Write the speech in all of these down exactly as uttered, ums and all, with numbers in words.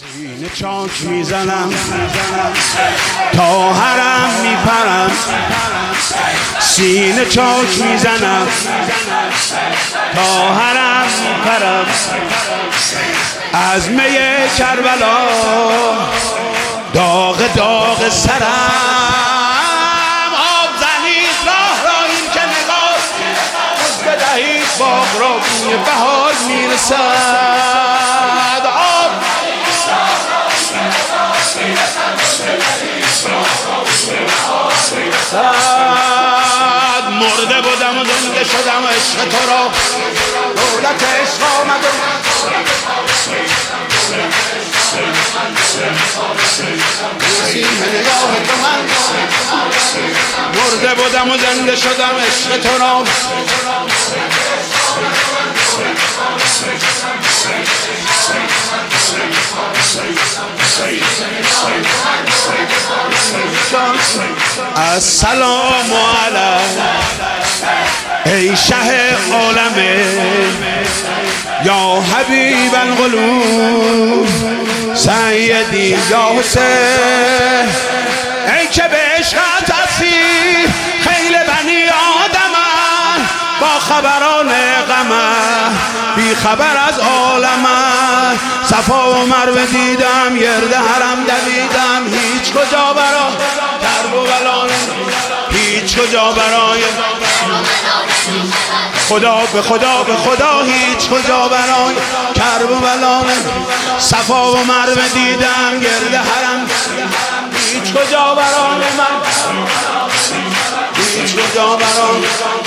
سینه چاک میزنم تا حرم میپرم، سینه چاک میزنم تا حرم میپرم، از می کربلا داغ داغ سرم. آب زنید راه را این که نگاه بدهید باغ را بوی بهار میرسد. آب مرده بودم و زنده شدم عشق تو را، دولت عشق آمد مرده بودم و زنده شدم عشق تو را. السلام علیک ای شه عالمه یا حبیب القلوب سیدی یا حسین، ای که به عشقت اسیر خیل بنی آدمن، با خبران غمن بی خبر از عالمن. صفا و مروه دیدم گرد حرم دویدم، هیچ کجا برای درب و بلا، هیچ کجا برای خدا به خدا به خدا، هیچ کجا برای کرب و بلا. صفا و مروه دیدم گرد حرم، هیچ کجا برای من، هیچ کجا برای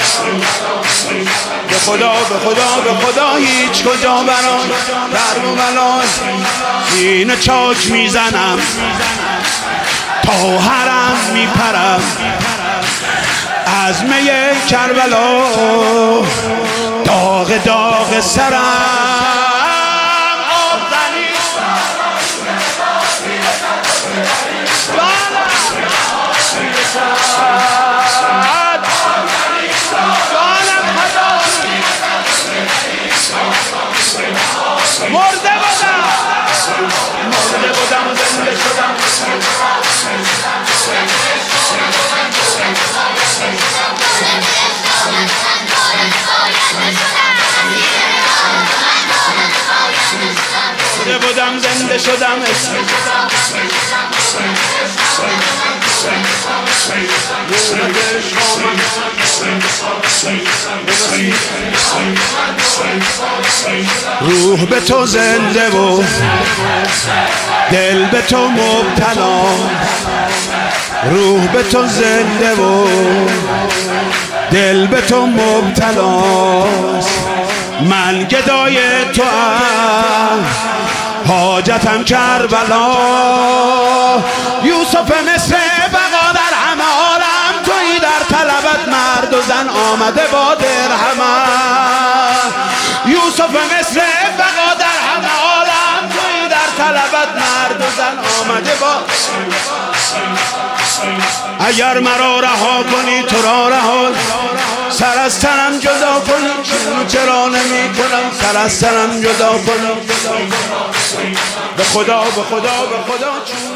به خدا به خدا به خدا، هیچ کجا برای درب و بلا. سینه چاک میزنم تا حرم میپرم، از می کربلا داغ داغ سرم. آب زنید مرده بودم مرده بودم و زنده شدم. مرده بودم زنده شدم. روح به تو زنده و دل به تو مبتلا، روح به تو زنده و دل به تو مبتلاست. من گدای تو ام حاجتم کربلا، یوسف مصر بقا در همه عالم تویی، در طلبت مرد و زن آمده با درهمن. یوسف مصر بقا در همه عالم تویی، در طلبت مرد و زن آمده با. اگر مرا رها کنی تو را رها، سر از تنم جدا کنی چون چرا نمی کنم، سر از تنم جدا کنی به خدا به خدا به خدا چون